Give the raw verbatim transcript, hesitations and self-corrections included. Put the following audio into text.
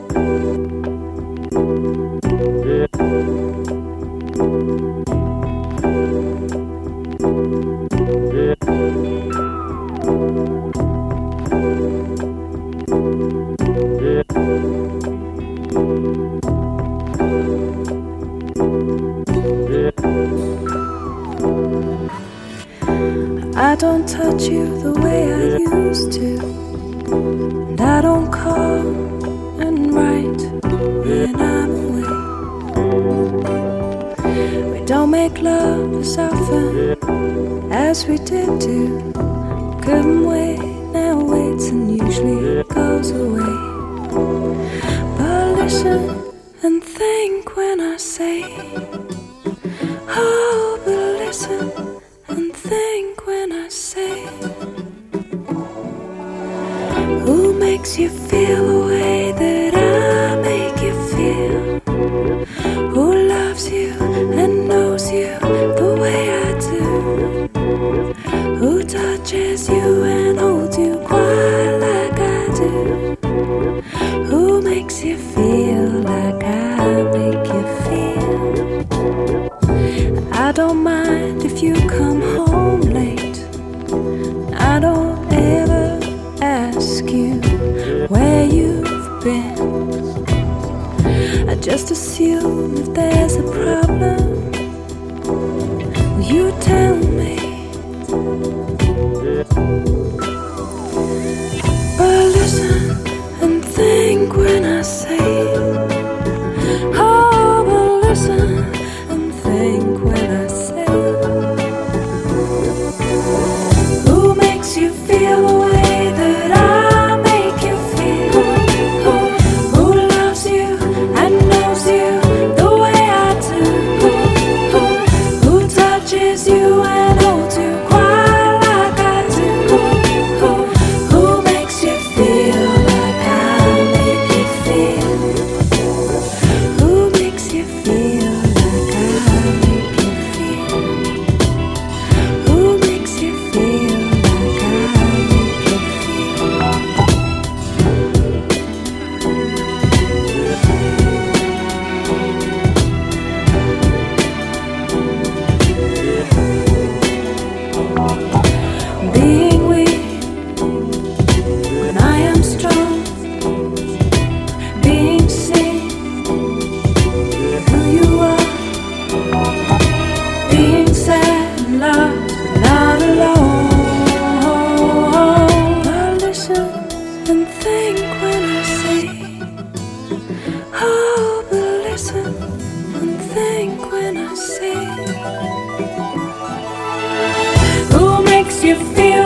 I don't touch you the way I used to, and I don't call and write when I'm away. We don't make love as often as we did do. Couldn't wait, now waits and usually goes away. But listen and think when I say, oh, but listen and think when I say, who makes you feel the way that I make you feel? Who loves you and knows you the way I do? Who touches you and holds you quite like I do? Who makes you feel like I make you feel? I don't mind if you come home late. I don't ever ask you where you've been. I just assume if there's a problem, will you tell me? But listen and think when I say, oh, but listen and think when I say, who makes you feel the way that I make you feel? Who, who loves you and knows you the way I do? Who, who, who touches you and holds you quite like I do? Who, who, who makes you feel like I make you feel? Who makes you feel like I make you feel? Who makes you feel like I make you feel? Being weak when I am strong, being seen who you are, being sad and loved, not alone. But listen and think when I say, oh, but listen and think when I say, who makes you feel